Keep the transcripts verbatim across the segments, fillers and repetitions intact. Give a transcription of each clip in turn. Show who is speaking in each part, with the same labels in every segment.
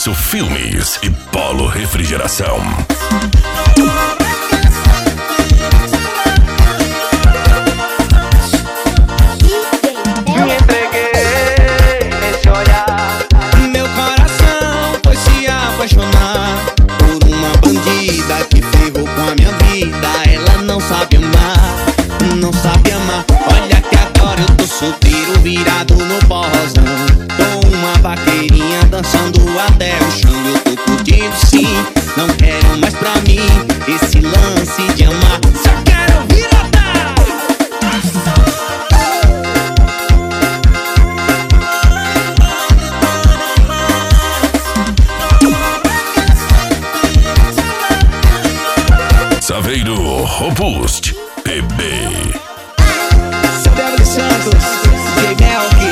Speaker 1: Isso Filmes e Polo Refrigeração.
Speaker 2: Me entreguei nesse olhar.
Speaker 3: Meu coração foi se apaixonar por uma bandida que ferrou com a minha vida. Ela não sabe amar, não sabe amar. Olha que agora eu tô solteiro, virado no porrozão, com uma vaqueirinha dançando até o chão. Eu tô curtindo sim, não quero mais pra mim esse lance de amar. Só quero viradar.
Speaker 1: Saveiro Robust P B.
Speaker 3: Saveiro Santos, J Melk.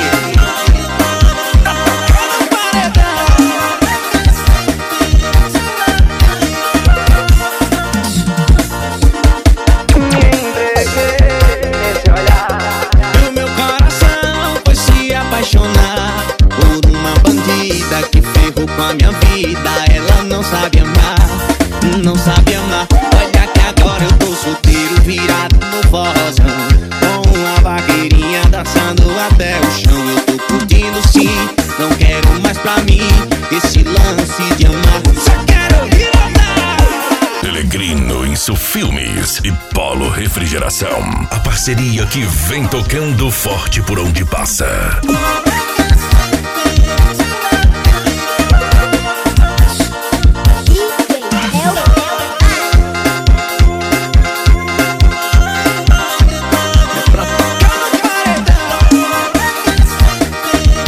Speaker 2: Me entreguei nesse olhar.
Speaker 3: O meu coração foi se apaixonar por uma bandida que ferrou com a minha vida. Ela não sabe amar, não sabe amar. Olha que agora eu tô solteiro, virado no forrozão, com uma vaqueirinha dançando até o chão. Eu tô curtindo sim, não quero mais pra mim esse lance de amar. Só quero viradar.
Speaker 1: Pelegrino Isso Filmes e Polo Refrigeração. A parceria que vem tocando forte por onde passa.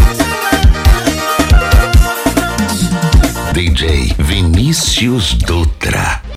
Speaker 1: D J Vinícius do